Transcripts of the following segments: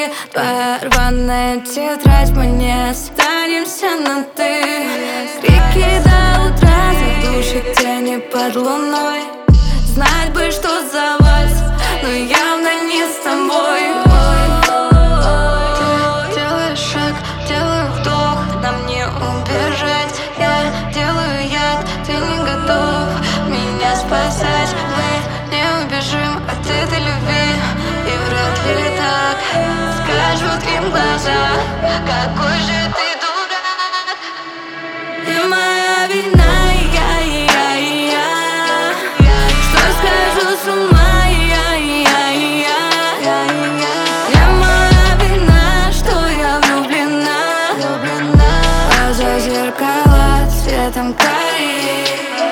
ты. Твоя рваная тетрадь, мы не останемся на ты. Крики до утра задушат тени под луной. Знать бы, что за вальс, но явно не с тобой. Ты делаешь шаг, делаю вдох, нам не убежать. Я делаю яд, ты не готов меня спасать. Мы не убежим от этой любви, и вряд ли так скажут им глаза. Какой же ты дурак. И моя вина, что скажу с ума, не моя вина, что я влюблена. Глаза зеркала цветом карий.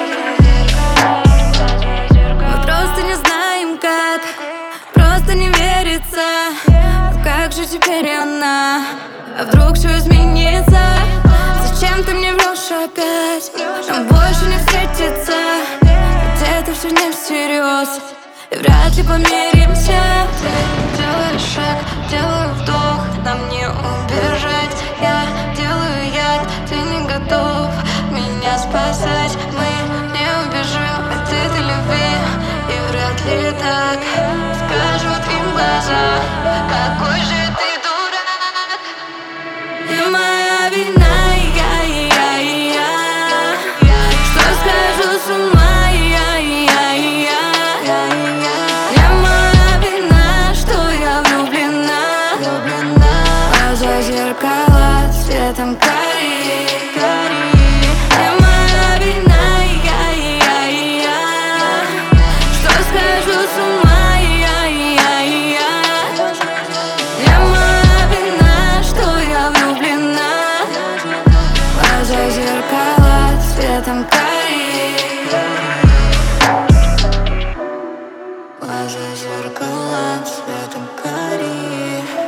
Мы просто не знаем как, просто не верится. Но как же теперь она? А вдруг все изменится? Зачем ты мне врешь опять? Нам больше не встретиться. Где-то все не всерьез, и вряд ли помиримся. Ты делаешь шаг, делаю вдох, нам не убежать. Я делаю яд, ты не готов меня спасать. Мы не убежим от этой любви, и вряд ли так скажут им глаза. Какой же ты дурак. И моя вина, что скажу с ума, не моя вина, что я влюблена. Глаза зеркала цветом карий. Не моя вина, что скажу с ума, не моя вина, что я влюблена. Глаза зеркала цветом карий. Глаза зеркала цветом карий.